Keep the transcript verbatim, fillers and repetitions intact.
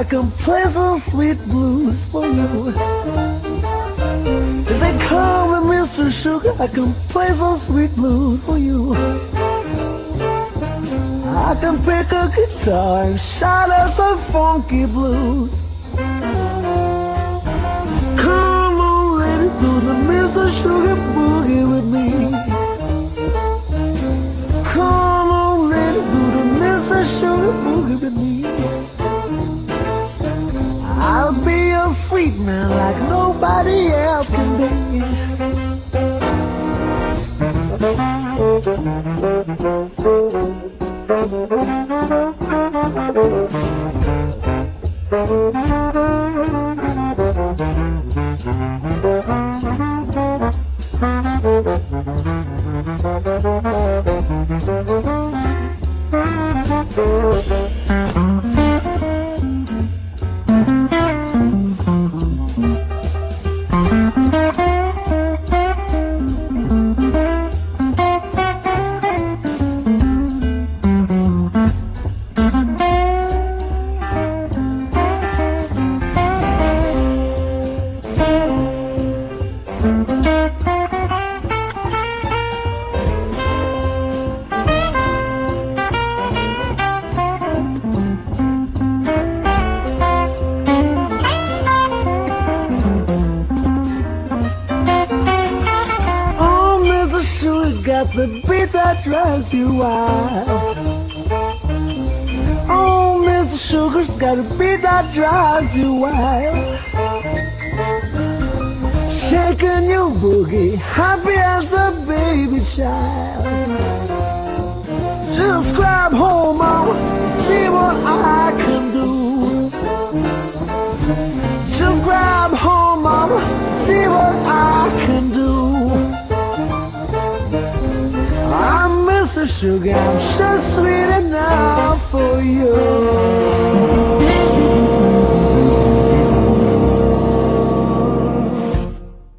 can play some sweet blues for you. If they call me Mister Sugar, I can play some sweet blues for you. I can pick a guitar and shout out some funky blues. Come on, lady, do the Mister Sugar boogie with me. Come on, lady, do the Mister Sugar boogie with me. I'll be a sweet man like nobody else can be. Got the beat that drives you wild. Oh, Mister Sugar's got a beat that drives you wild. Shaking your boogie, happy as a baby child. Just grab hold, mama, see what I can do. Just grab hold, mama, see what I can do. I'm Mister Sugar, I'm so sweet enough for you.